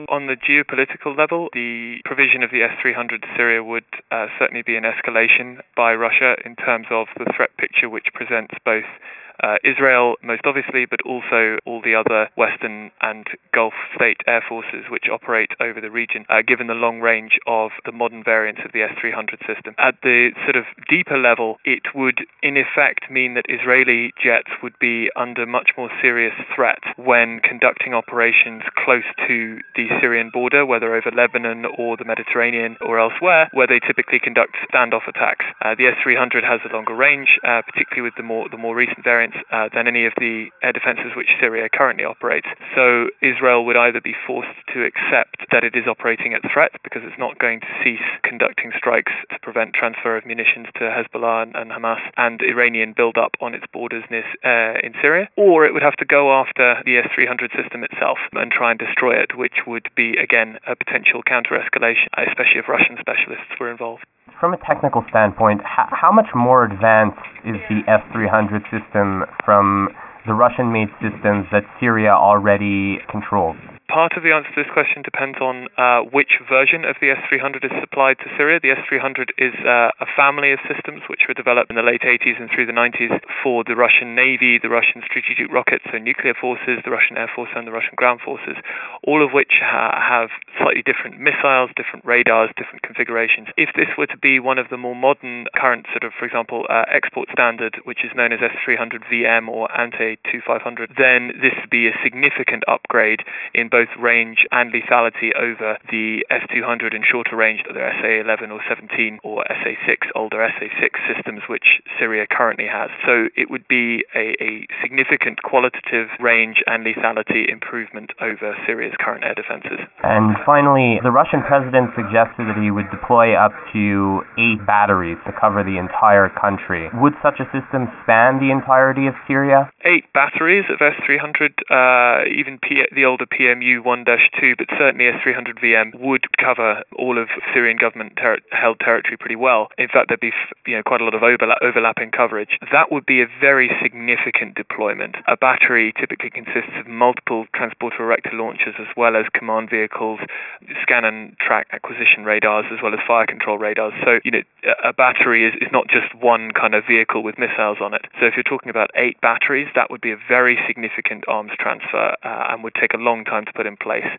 On the geopolitical level, the provision of the S-300 to Syria would certainly be an escalation by Russia in terms of the threat picture which presents both Israel, most obviously, but also all the other Western and Gulf state air forces which operate over the region, given the long range of the modern variants of the S-300 system. At the sort of deeper level, it would in effect mean that Israeli jets would be under much more serious threat when conducting operations close to the Syrian border, whether over Lebanon or the Mediterranean or elsewhere, where they typically conduct standoff attacks. The S-300 has a longer range, particularly with the more recent variants, than any of the air defences which Syria currently operates. So Israel would either be forced to accept that it is operating at threat because it's not going to cease conducting strikes to prevent transfer of munitions to Hezbollah and Hamas and Iranian build-up on its borders in Syria, or it would have to go after the S-300 system itself and try and destroy it, which would be, again, a potential counter-escalation, especially if Russian specialists were involved. From a technical standpoint, how much more advanced is the S-300 system from the Russian-made systems that Syria already controls? Part of the answer to this question depends on which version of the S-300 is supplied to Syria. The S-300 is a family of systems which were developed in the late 80s and through the 90s for the Russian Navy, the Russian strategic rockets, so nuclear forces, the Russian Air Force and the Russian ground forces, all of which have slightly different missiles, different radars, different configurations. If this were to be one of the more modern current sort of, for example, export standard, which is known as S-300VM or Ante-2500, then this would be a significant upgrade in both range and lethality over the S-200 in shorter range, that they're SA-11 or 17 or SA-6, older SA-6 systems which Syria currently has. So it would be a significant qualitative range and lethality improvement over Syria's current air defenses. And finally, the Russian president suggested that he would deploy up to 8 batteries to cover the entire country. Would such a system span the entirety of Syria? 8 batteries of S-300, even the older PMU-1-2, but certainly S-300VM would cover all of Syrian government-held territory pretty well. In fact, there'd be quite a lot of overlapping coverage. That would be a very significant deployment. A battery typically consists of multiple transporter erector launchers as well as command vehicles, scan and track acquisition radars, as well as fire control radars. So, a battery is not just one kind of vehicle with missiles on it. So if you're talking about 8 batteries, that would be a very significant arms transfer and would take a long time to put in place.